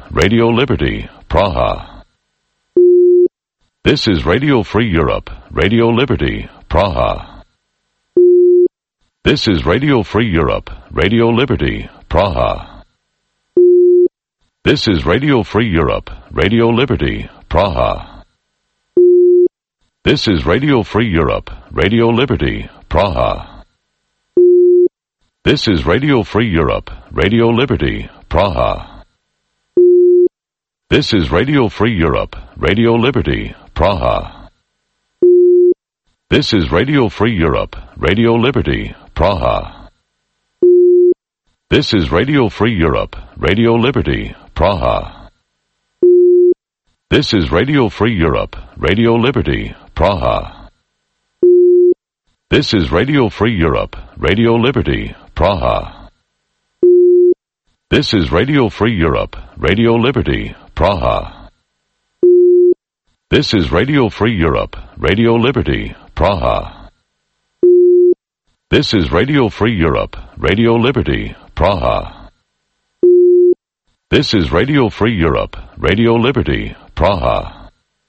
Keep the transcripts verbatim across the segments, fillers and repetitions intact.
Radio Liberty, Praha. This is Radio Free Europe, Radio Liberty, Praha. This is Radio Free Europe, Radio Liberty, Praha. This is Radio Free Europe, Radio Liberty, Praha. This is Radio Free Europe, Radio Liberty, Praha. This is Radio Free Europe, Radio Liberty, Praha. This is Radio Free Europe, Radio Liberty, Praha. This is Radio Free Europe, Radio Liberty, Praha. This is Radio Free Europe, Radio Liberty, Praha. This is Radio Free Europe, Radio Liberty, Praha. This is Radio Free Europe, Radio Liberty, Praha. This is Radio Free Europe, Radio Liberty, Praha. This is Radio Free Europe, Radio Liberty, Praha. This is Radio Free Europe, Radio Liberty, Praha. This is Radio Free Europe, Radio Liberty, Praha.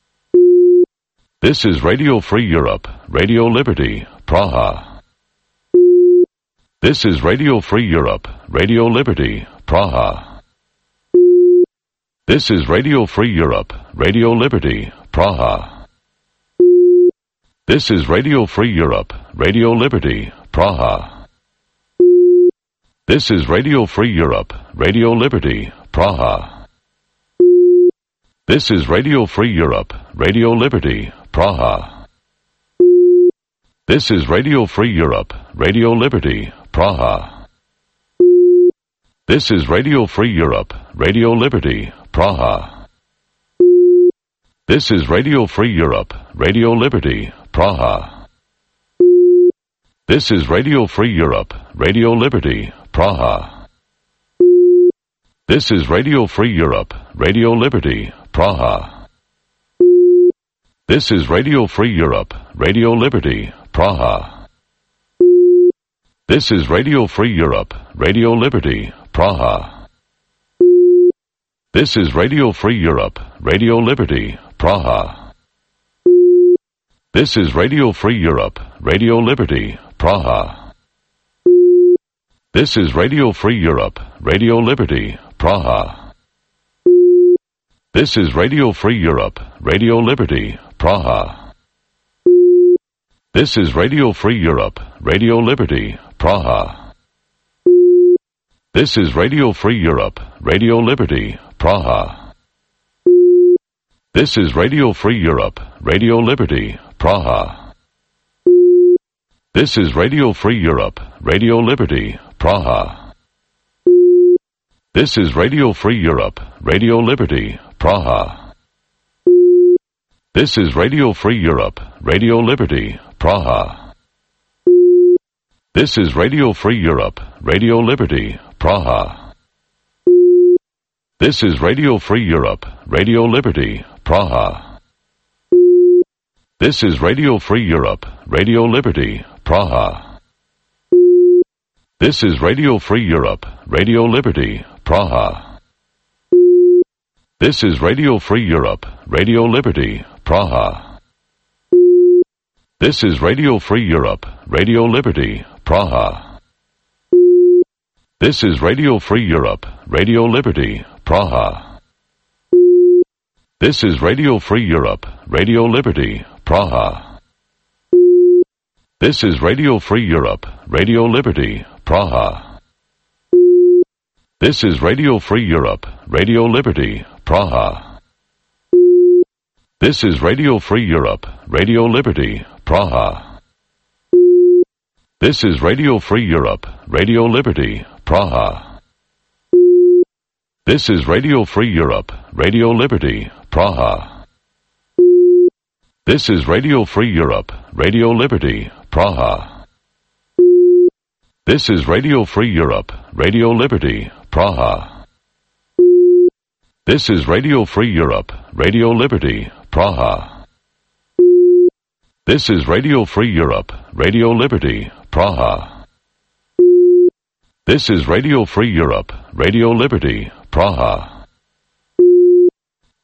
This is Radio Free Europe, Radio Liberty, Praha. This is Radio Free Europe, Radio Liberty, Praha. This is Radio Free Europe, Radio Liberty, Praha. This is Radio Free Europe, Radio Liberty, Praha. This is Radio Free Europe, Radio Liberty, Praha. This is Radio Free Europe, Radio Liberty, Praha. This is Radio Free Europe, Radio Liberty, Praha. This is Radio Free Europe, Radio Liberty, Praha. This is Radio Free Europe, Radio Liberty, Praha. This is Radio Free Europe, Radio Liberty, Praha. This is Radio Free Europe, Radio Liberty, Praha. This is Radio Free Europe, Radio Liberty, Praha. This is Radio Free Europe, Radio Liberty, Praha. This is Radio Free Europe, Radio Liberty, Praha. This is Radio Free Europe, Radio Liberty, Praha. This is Radio Free Europe, Radio Liberty, Praha. This is Radio Free Europe, Radio Liberty, Praha. This is Radio Free Europe, Radio Liberty, Praha. This is Radio Free Europe, Radio Liberty, Praha. This is Radio Free Europe, Radio Liberty, Praha. This is Radio Free Europe, Radio Liberty, Praha. This is Radio Free Europe, Radio Liberty, Praha. This is Radio Free Europe, Radio Liberty, Praha. This is Radio Free Europe, Radio Liberty, Praha. This is Radio Free Europe, Radio Liberty, Praha. This is Radio Free Europe, Radio Liberty, Praha. This is Radio Free Europe, Radio Liberty, Praha. This is Radio Free Europe, Radio Liberty, Praha. This is Radio Free Europe, Radio Liberty, Praha. This is Radio Free Europe, Radio Liberty, Praha. This is Radio Free Europe, Radio Liberty, Praha. This is Radio Free Europe, Radio Liberty, Praha. This is Radio Free Europe, Radio Liberty, Praha. This is Radio Free Europe, Radio Liberty, Praha. This is Radio Free Europe, Radio Liberty, Praha. This is Radio Free Europe, Radio Liberty, Praha. This is Radio Free Europe, Radio Liberty, Praha. This is Radio Free Europe, Radio Liberty, Praha. This is Radio Free Europe, Radio Liberty, Praha. This is Radio Free Europe, Radio Liberty, Praha. This is Radio Free Europe, Radio Liberty, Praha.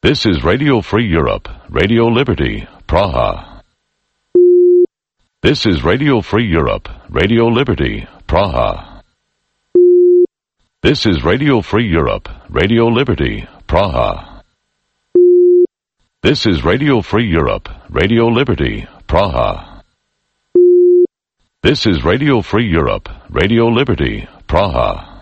This is Radio Free Europe, Radio Liberty, Praha. This is Radio Free Europe, Radio Liberty, Praha. This is Radio Free Europe, Radio Liberty, Praha. This is Radio Free Europe, Radio Liberty, Praha. This is Radio Free Europe, Radio Liberty, Praha.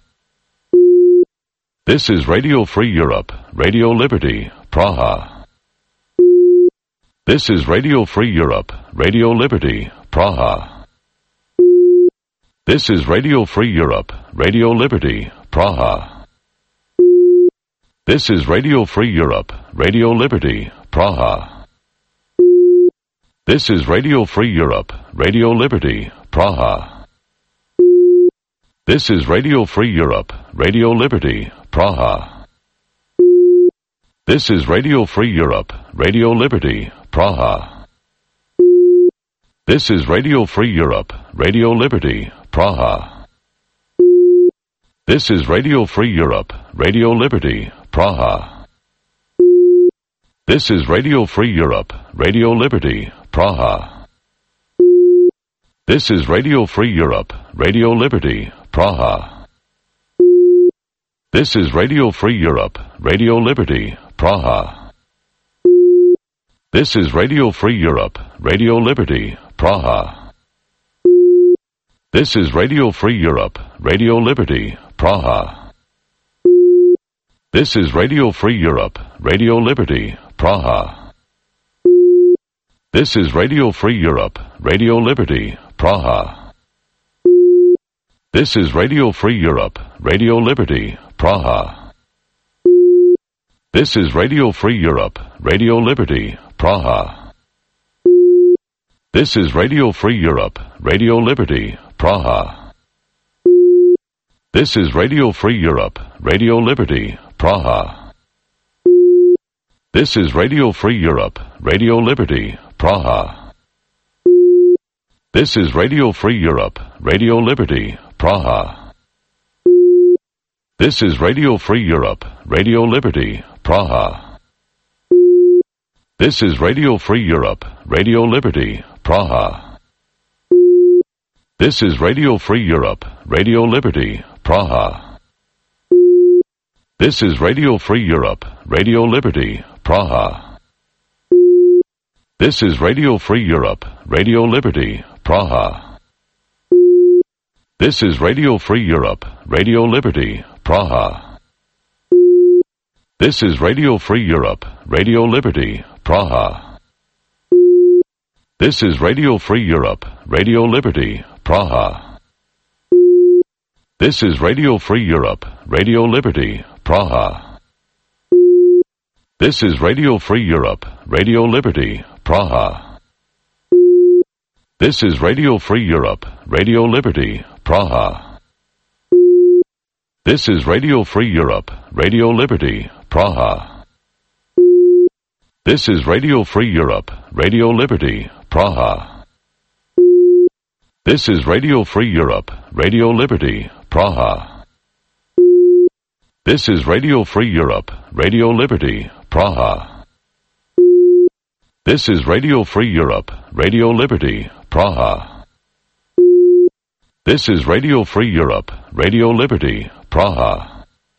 This is Radio Free Europe, Radio Liberty, Praha. This is Radio Free Europe, Radio Liberty, Praha. This is Radio Free Europe, Radio Liberty, Praha. This is Radio Free Europe, Radio Liberty, Praha. This is Radio Free Europe, Radio Liberty, Praha. This is Radio Free Europe, Radio Liberty, Praha. This is Radio Free Europe, Radio Liberty, Praha. This is Radio Free Europe, Radio Liberty, Praha. This is Radio Free Europe, Radio Liberty, Praha. This is Radio Free Europe, Radio Liberty, Praha. This is Radio Free Europe, Radio Liberty, Praha. This is Radio Free Europe, Radio Liberty, Praha. This is Radio Free Europe, Radio Liberty, Praha. This is Radio Free Europe, Radio Liberty, Praha. This is Radio Free Europe, Radio Liberty, Praha. This is Radio Free Europe, Radio Liberty, Praha. This is Radio Free Europe, Radio Liberty, Praha. This is Radio Free Europe, Radio Liberty, Praha. This is Radio Free Europe, Radio Liberty, Praha. This is Radio Free Europe, Radio Liberty, Praha. This is Radio Free Europe, Radio Liberty, Praha. This is Radio Free Europe, Radio Liberty, Praha. This is Radio Free Europe, Radio Liberty, Praha. This is Radio Free Europe, Radio Liberty, Praha. This is Radio Free Europe, Radio Liberty, Praha. This is Radio Free Europe, Radio Liberty, Praha. This is Radio Free Europe, Radio Liberty, Praha. This is Radio Free Europe, Radio Liberty, Praha. This is Radio Free Europe, Radio Liberty, Praha. This is Radio Free Europe, Radio Liberty, Praha. This is Radio Free Europe, Radio Liberty, Praha. This is Radio Free Europe, Radio Liberty, Praha. This is Radio Free Europe, Radio Liberty, Praha. This is Radio Free Europe, Radio Liberty, Praha. This is Radio Free Europe, Radio Liberty, Praha. This is Radio Free Europe, Radio Liberty, Praha. This is Radio Free Europe, Radio Liberty, Praha. This is Radio Free Europe, Radio Liberty, Praha. This is Radio Free Europe, Radio Liberty, Praha.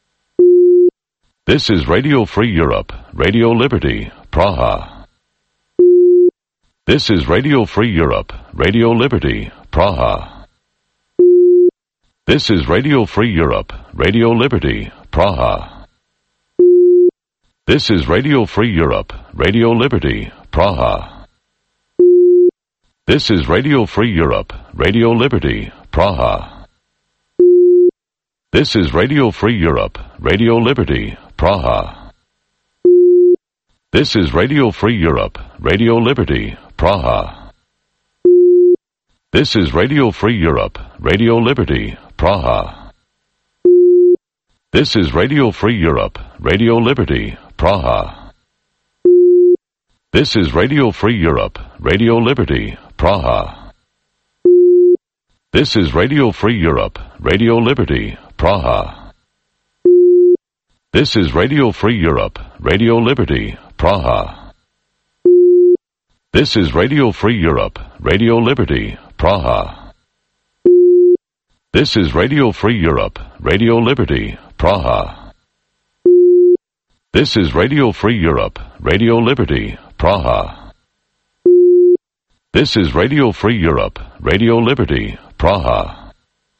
This is Radio Free Europe, Radio Liberty, Praha. This is Radio Free Europe, Radio Liberty, Praha. This is Radio Free Europe, Radio Liberty, Praha. This is Radio Free Europe, Radio Liberty, Praha. This is Radio Free Europe, Radio Liberty, Praha. This is Radio Free Europe, Radio Liberty, Praha. This is Radio Free Europe, Radio Liberty, Praha. This is Radio Free Europe, Radio Liberty, Praha. This is Radio Free Europe, Radio Liberty, Praha. This is Radio Free Europe, Radio Liberty, Praha. This is Radio Free Europe, Radio Liberty, Praha. This is Radio Free Europe, Radio Liberty, Praha. This is Radio Free Europe, Radio Liberty, Praha. This is Radio Free Europe, Radio Liberty, Praha. This is Radio Free Europe, Radio Liberty, Praha. This is Radio Free Europe, Radio Liberty, Praha.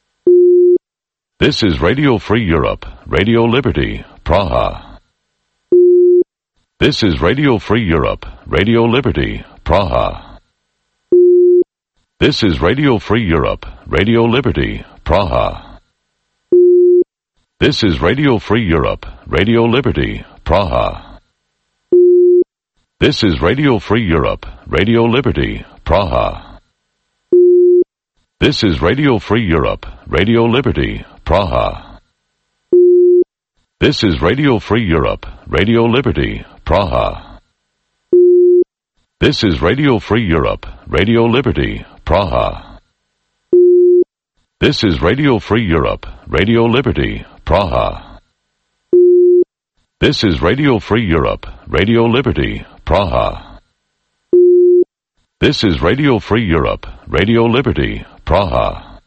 This is Radio Free Europe, Radio Liberty, Praha. This is Radio Free Europe, Radio Liberty, Praha. This is Radio Free Europe, Radio Liberty, Praha. This is Radio Free Europe, Radio Liberty, Praha. This is Radio Free Europe, Radio Liberty, Praha. This is Radio Free Europe, Radio Liberty, Praha. This is Radio Free Europe, Radio Liberty, Praha. This is Radio Free Europe, Radio Liberty, Praha. This is Radio Free Europe, Radio Liberty, Praha. This is Radio Free Europe, Radio Liberty, Praha. This is Radio Free Europe, Radio Liberty, Praha.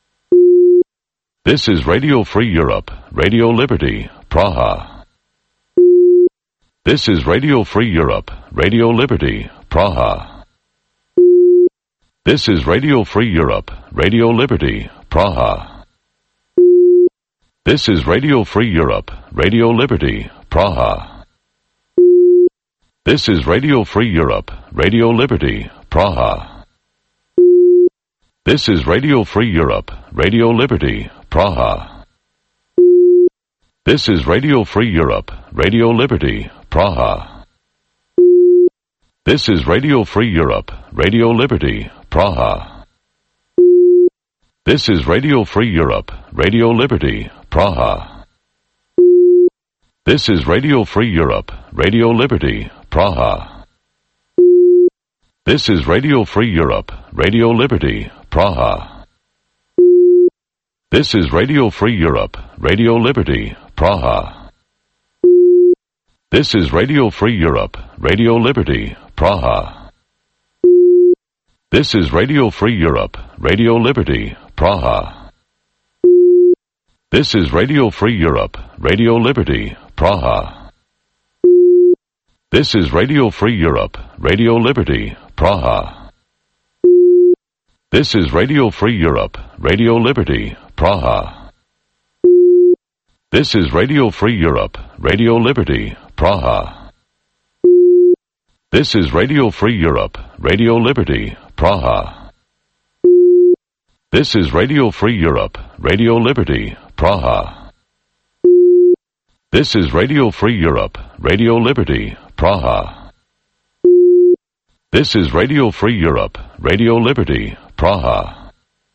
This is Radio Free Europe, Radio Liberty, Praha. This is Radio Free Europe, Radio Liberty, Praha. This is Radio Free Europe, Radio Liberty, Praha. This is Radio Free Europe, Radio Liberty, Praha. This is Radio Free Europe, Radio Liberty, Praha. This is Radio Free Europe, Radio Liberty, Praha. This is Radio Free Europe, Radio Liberty, Praha. This is Radio Free Europe, Radio Liberty, Praha. This is Radio Free Europe, Radio Liberty, Praha. This is Radio Free Europe, Radio Liberty, Praha. This is Radio Free Europe, Radio Liberty, Praha. This is Radio Free Europe, Radio Liberty, Praha. This is Radio Free Europe, Radio Liberty, Praha. This is Radio Free Europe, Radio Liberty, Praha. This is Radio Free Europe, Radio Liberty, Praha. This is Radio Free Europe, Radio Liberty, Praha. This is Radio Free Europe, Radio Liberty, Praha. This is Radio Free Europe, Radio Liberty, Praha. This is Radio Free Europe, Radio Liberty, Praha. This is Radio Free Europe, Radio Liberty, Praha. This is Radio Free Europe, Radio Liberty, Praha. This is Radio Free Europe, Radio Liberty, Praha.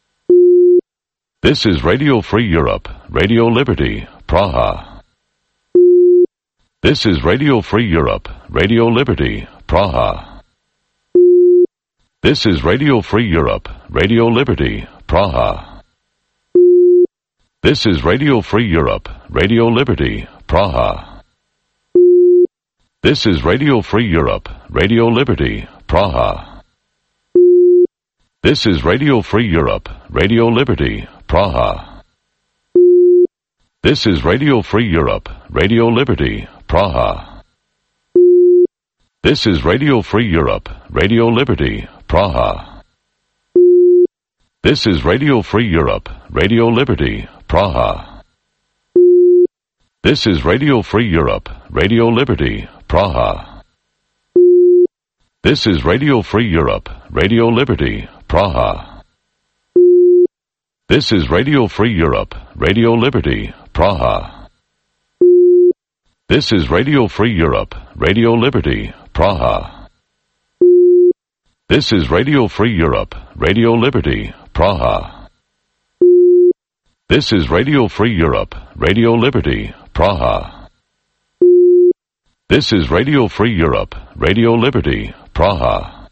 This is Radio Free Europe, Radio Liberty, Praha. This is Radio Free Europe, Radio Liberty, Praha. This is Radio Free Europe, Radio Liberty, Praha. This is Radio Free Europe, Radio Liberty, Praha. This is Radio Free Europe, Radio Liberty, Praha. This is Radio Free Europe, Radio Liberty, Praha. This is Radio Free Europe, Radio Liberty, Praha. This is Radio Free Europe, Radio Liberty, Praha. This is Radio Free Europe, Radio Liberty, Praha. This is Radio Free Europe, Radio Liberty, Praha. This is Radio Free Europe, Radio Liberty, Praha. This is Radio Free Europe, Radio Liberty, Praha. This is Radio Free Europe, Radio Liberty, Praha. This is Radio Free Europe, Radio Liberty, Praha. This is Radio Free Europe, Radio Liberty, Praha. This is Radio Free Europe, Radio Liberty, Praha.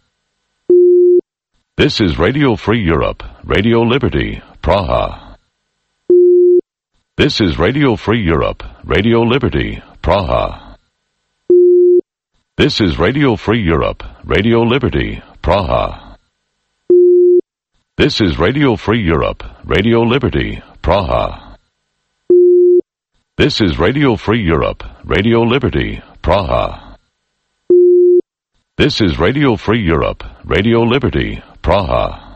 This is Radio Free Europe, Radio Liberty, Praha. This is Radio Free Europe, Radio Liberty, Praha. This is Radio Free Europe, Radio Liberty, Praha. This is Radio Free Europe, Radio Liberty, Praha. This is Radio Free Europe, Radio Liberty, Praha. This is Radio Free Europe, Radio Liberty, Praha.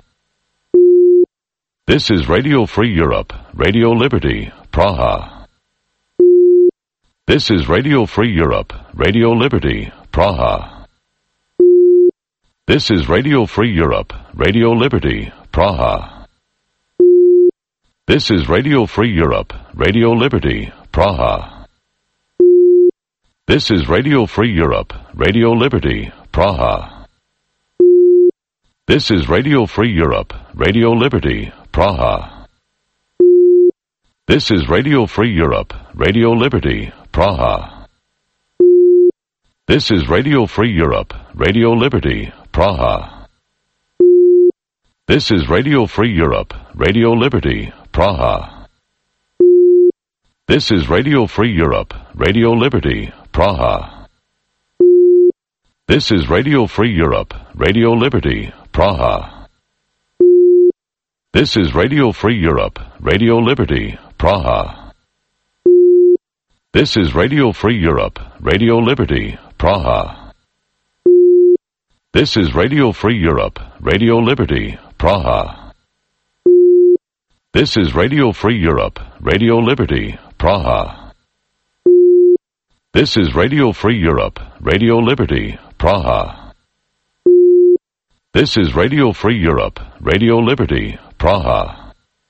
This is Radio Free Europe, Radio Liberty, Praha. This is Radio Free Europe, Radio Liberty, Praha. This is Radio Free Europe, Radio Liberty, Praha. This is Radio Free Europe, Radio Liberty, Praha. This is Radio Free Europe, Radio Liberty, Praha. This is Radio Free Europe, Radio Liberty, Praha. This is Radio Free Europe, Radio Liberty, Praha. This is Radio Free Europe, Radio Liberty, Praha. This is Radio Free Europe, Radio Liberty, Praha. This is Radio Free Europe, Radio Liberty, Praha. This is Radio Free Europe, Radio Liberty, Praha. This is Radio Free Europe, Radio Liberty, Praha. This is Radio Free Europe, Radio Liberty, Praha. This is Radio Free Europe, Radio Liberty, Praha. This is Radio Free Europe, Radio Liberty, Praha. This is Radio Free Europe, Radio Liberty, Praha. This is Radio Free Europe, Radio Liberty, Praha.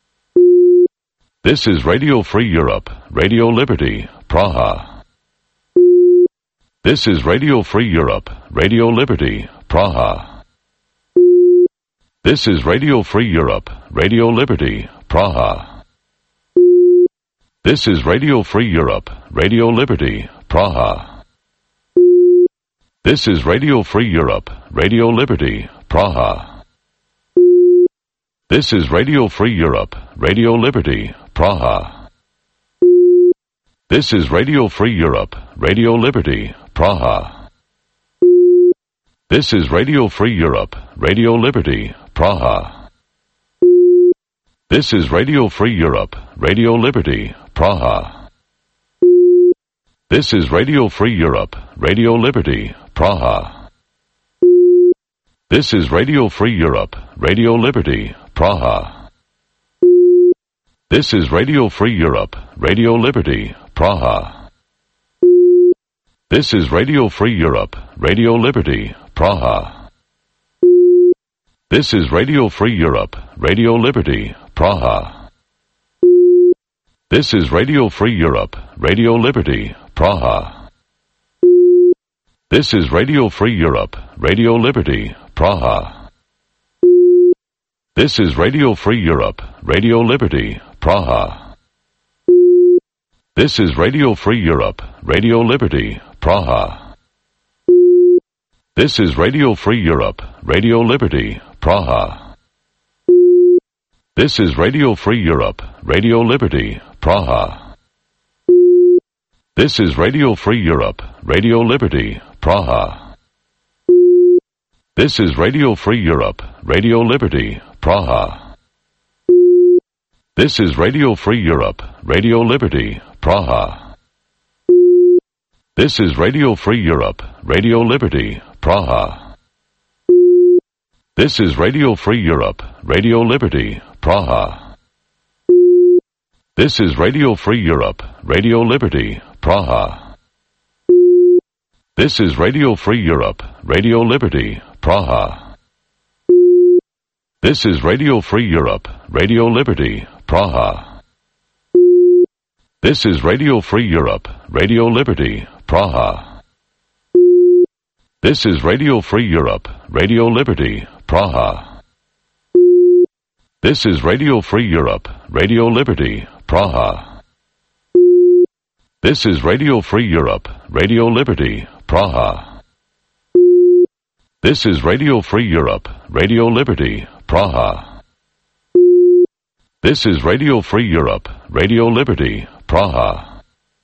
This is Radio Free Europe, Radio Liberty, Praha. This is Radio Free Europe, Radio Liberty, Praha. This is Radio Free Europe, Radio Liberty, Praha. This is Radio Free Europe, Radio Liberty, Praha. This is Radio Free Europe, Radio Liberty, Praha. This is Radio Free Europe, Radio Liberty, Praha. This is Radio Free Europe, Radio Liberty, Praha. This is Radio Free Europe, Radio Liberty, Praha. This is Radio Free Europe, Radio Liberty, Praha. This is Radio Free Europe, Radio Liberty, Praha. This is Radio Free Europe, Radio Liberty, Praha. This is Radio Free Europe, Radio Liberty, Praha. This is Radio Free Europe, Radio Liberty, Praha. This is Radio Free Europe, Radio Liberty, Praha. This is Radio Free Europe, Radio Liberty, Praha. This is Radio Free Europe, Radio Liberty, Praha. This is Radio Free Europe, Radio Liberty, Praha. This is Radio Free Europe, Radio Liberty, Praha. This is Radio Free Europe, Radio Liberty, Praha. This is Radio Free Europe, Radio Liberty, Praha. This is Radio Free Europe, Radio Liberty, Praha. This is Radio Free Europe, Radio Liberty, Praha. This is Radio Free Europe, Radio Liberty, Praha. This is Radio Free Europe, Radio Liberty, Praha. This is Radio Free Europe, Radio Liberty, Praha. This is Radio Free Europe, Radio Liberty, Praha. This is Radio Free Europe, Radio Liberty, Praha. This is Radio Free Europe, Radio Liberty, Praha. This is Radio Free Europe, Radio Liberty, Praha. This is Radio Free Europe, Radio Liberty, Praha. This is Radio Free Europe, Radio Liberty, Praha. This is Radio Free Europe, Radio Liberty, Praha. This is Radio Free Europe, Radio Liberty, Praha. This is Radio Free Europe, Radio Liberty, Praha.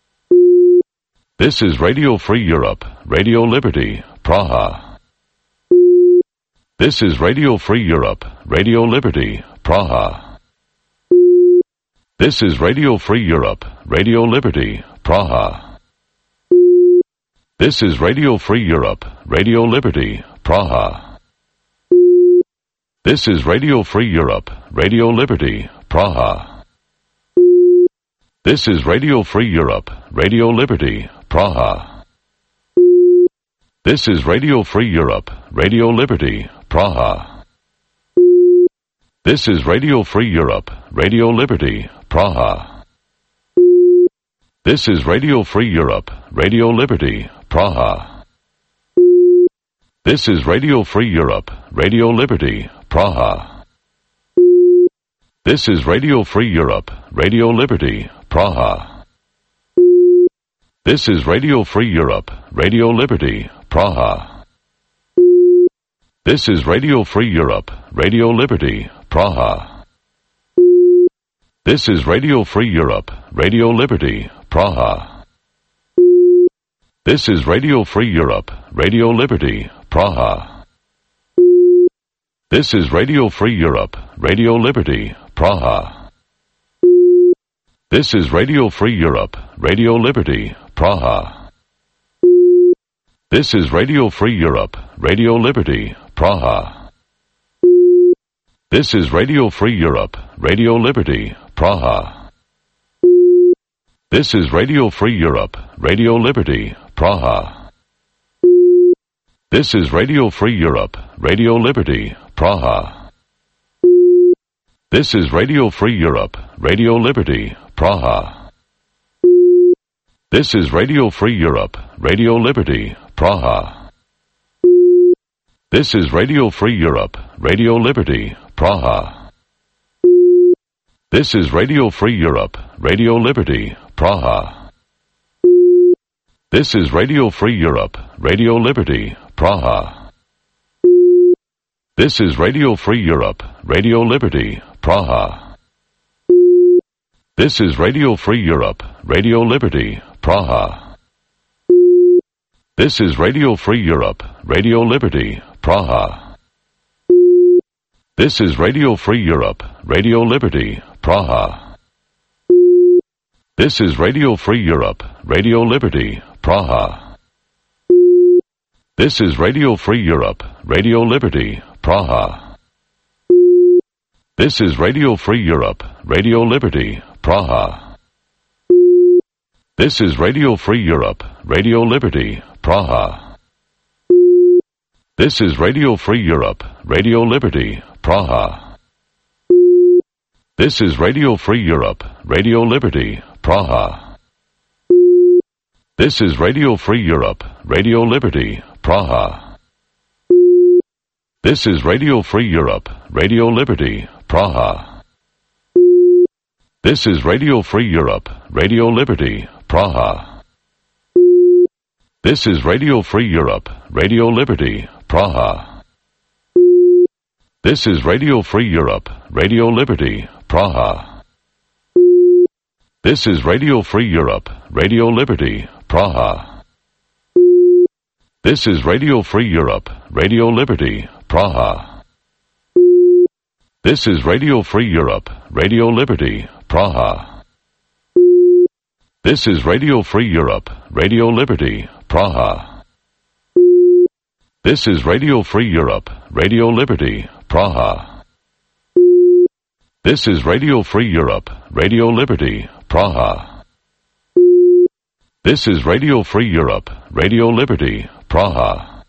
This is Radio Free Europe, Radio Liberty, Praha. This is Radio Free Europe, Radio Liberty, Praha. This is Radio Free Europe, Radio Liberty, Praha. This is Radio Free Europe, Radio Liberty, Praha. This is Radio Free Europe, Radio Liberty, Praha. This is Radio Free Europe, Radio Liberty, Praha. This is Radio Free Europe, Radio Liberty, Praha. This is Radio Free Europe, Radio Liberty, Praha. This is Radio Free Europe, Radio Liberty, Praha. This is Radio Free Europe, Radio Liberty, Praha. This is Radio Free Europe, Radio Liberty, Praha. This is Radio Free Europe, Radio Liberty, Praha. This is Radio Free Europe, Radio Liberty, Praha. This is Radio Free Europe, Radio Liberty, Praha. This is Radio Free Europe, Radio Liberty, Praha. This is Radio Free Europe, Radio Liberty, Praha. This is Radio Free Europe, Radio Liberty, Praha. This is Radio Free Europe, Radio Liberty, Praha. This is Radio Free Europe, Radio Liberty, Praha. This is Radio Free Europe, Radio Liberty, Praha. This is Radio Free Europe, Radio Liberty, Praha. This is Radio Free Europe, Radio Liberty, Praha. This is Radio Free Europe, Radio Liberty, Praha. This is Radio Free Europe, Radio Liberty, Praha. This is Radio Free Europe, Radio Liberty, Praha. This is Radio Free Europe, Radio Liberty, Praha. This is Radio Free Europe, Radio Liberty, Praha. This is Radio Free Europe, Radio Liberty, Praha. This is Radio Free Europe, Radio Liberty, Praha. This is Radio Free Europe, Radio Liberty, Praha. This is Radio Free Europe, Radio Liberty, Praha. This is Radio Free Europe, Radio Liberty, Praha. This is Radio Free Europe, Radio Liberty, Praha. This is Radio Free Europe, Radio Liberty, Praha. This is Radio Free Europe, Radio Liberty, Praha. This is Radio Free Europe, Radio Liberty, Praha. This is Radio Free Europe, Radio Liberty, Praha. This is Radio Free Europe, Radio Liberty, Praha. This is Radio Free Europe, Radio Liberty, Praha. This is Radio Free Europe, Radio Liberty, Praha. This is Radio Free Europe, Radio Liberty, Praha. This is Radio Free Europe, Radio Liberty, Praha. This is Radio Free Europe, Radio Liberty, Praha. This is Radio Free Europe, Radio Liberty, Praha. This is Radio Free Europe, Radio Liberty, Praha. This is Radio Free Europe, Radio Liberty, Praha. This is Radio Free Europe, Radio Liberty, Praha. This is Radio Free Europe, Radio Liberty, Praha.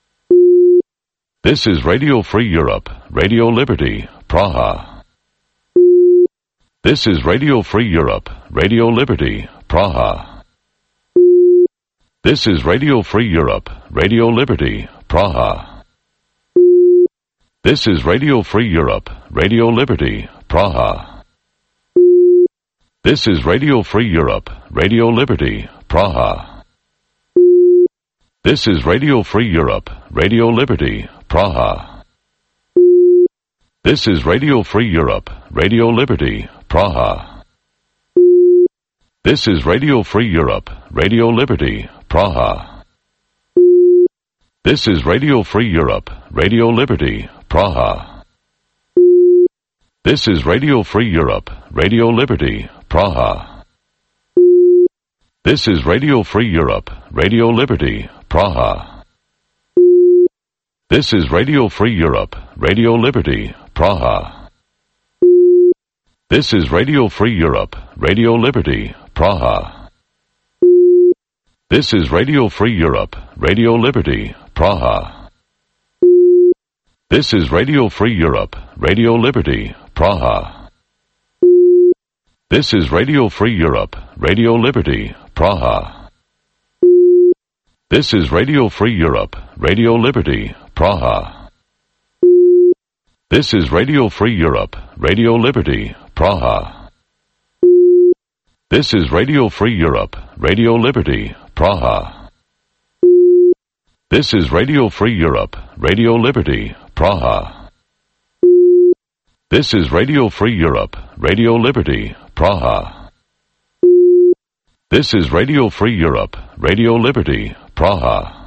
This is Radio Free Europe, Radio Liberty, Praha. This is Radio Free Europe, Radio Liberty, Praha. This is Radio Free Europe, Radio Liberty, Praha. This is Radio Free Europe, Radio Liberty, Praha. This is Radio Free Europe, Radio Liberty, Praha. This is Radio Free Europe, Radio Liberty, Praha. This is Radio Free Europe, Radio Liberty, Praha. This is Radio Free Europe, Radio Liberty, Praha. This is Radio Free Europe, Radio Liberty, Praha. This is Radio Free Europe, Radio Liberty, Praha. This is Radio Free Europe, Radio Liberty, Praha. This is Radio Free Europe, Radio Liberty, Praha. This is Radio Free Europe, Radio Liberty, Praha. This is Radio Free Europe, Radio Liberty, Praha. This is Radio Free Europe, Radio Liberty, Praha. This is Radio Free Europe, Radio Liberty, Praha. This is Radio Free Europe, Radio Liberty, Praha. This is Radio Free Europe, Radio Liberty, Praha. This is Radio Free Europe, Radio Liberty, Praha. This is Radio Free Europe, Radio Liberty, Praha. This is Radio Free Europe, Radio Liberty, Praha. This is Radio Free Europe, Radio Liberty, Praha.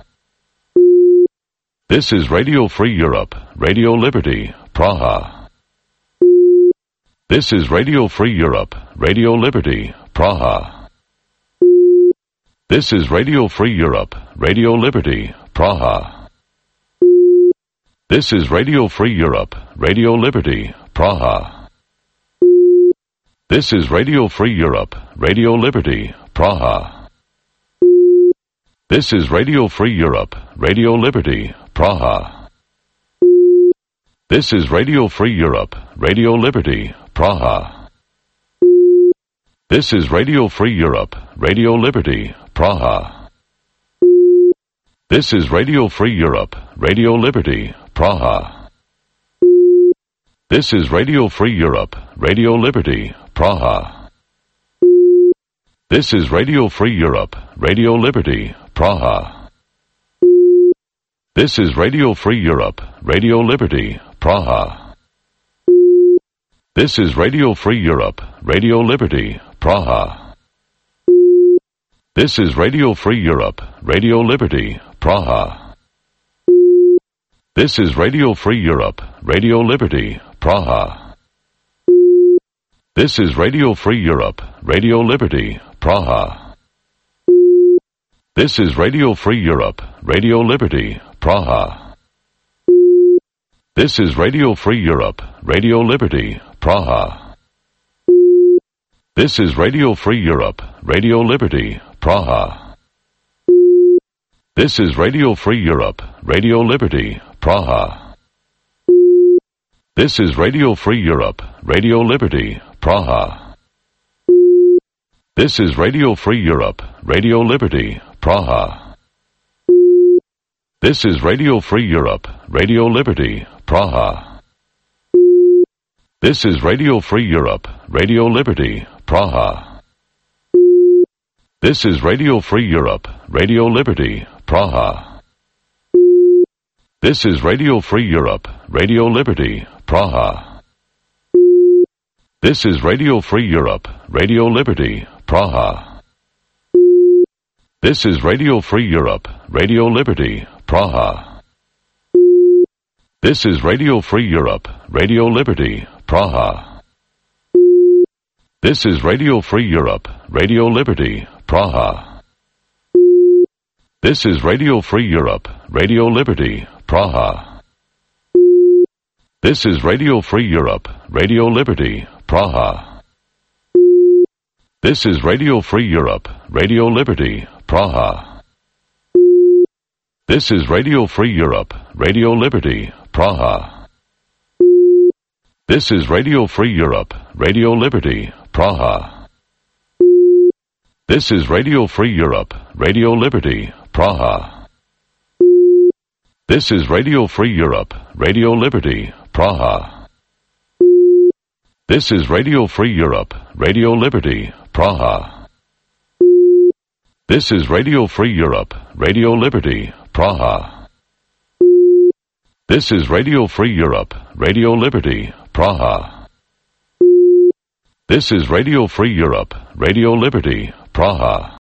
This is Radio Free Europe, Radio Liberty, Praha. This is Radio Free Europe, Radio Liberty, Praha. This is Radio Free Europe, Radio Liberty, Praha. This is Radio Free Europe, Radio Liberty, Praha. This is Radio Free Europe, Radio Liberty, Praha. This is Radio Free Europe, Radio Liberty, Praha. This is Radio Free Europe, Radio Liberty, Praha. This is Radio Free Europe, Radio Liberty, Praha. This is Radio Free Europe, Radio Liberty, Praha. This is Radio Free Europe, Radio Liberty, Praha. This is Radio Free Europe, Radio Liberty, Praha. This is Radio Free Europe, Radio Liberty, Praha. This is Radio Free Europe, Radio Liberty, Praha. This is Radio Free Europe, Radio Liberty, Praha. This is Radio Free Europe, Radio Liberty, Praha. This is Radio Free Europe, Radio Liberty, Praha. This is Radio Free Europe, Radio Liberty, Praha. This is Radio Free Europe, Radio Liberty, Praha. This is Radio Free Europe, Radio Liberty, Praha. This is Radio Free Europe, Radio Liberty, Praha. This is Radio Free Europe, Radio Liberty, Praha. This is Radio Free Europe, Radio Liberty, Praha. This is Radio Free Europe, Radio Liberty, Praha. This is Radio Free Europe, Radio Liberty, Praha. This is Radio Free Europe, Radio Liberty, Praha. This is Radio Free Europe, Radio Liberty, Praha. This is Radio Free Europe, Radio Liberty, Praha. This is Radio Free Europe, Radio Liberty, Praha. This is Radio Free Europe, Radio Liberty, Praha. This is Radio Free Europe, Radio Liberty, Praha. This is Radio Free Europe, Radio Liberty, Praha. This is Radio Free Europe, Radio Liberty, Praha. This is Radio Free Europe, Radio Liberty, Praha. This is Radio Free Europe, Radio Liberty, Praha. This is Radio Free Europe, Radio Liberty, Praha. This is Radio Free Europe, Radio Liberty, Praha. This is Radio Free Europe, Radio Liberty, Praha. This is Radio Free Europe, Radio Liberty, Praha. This is Radio Free Europe, Radio Liberty, Praha. This is Radio Free Europe, Radio Liberty, Praha. This is Radio Free Europe, Radio Liberty, Praha.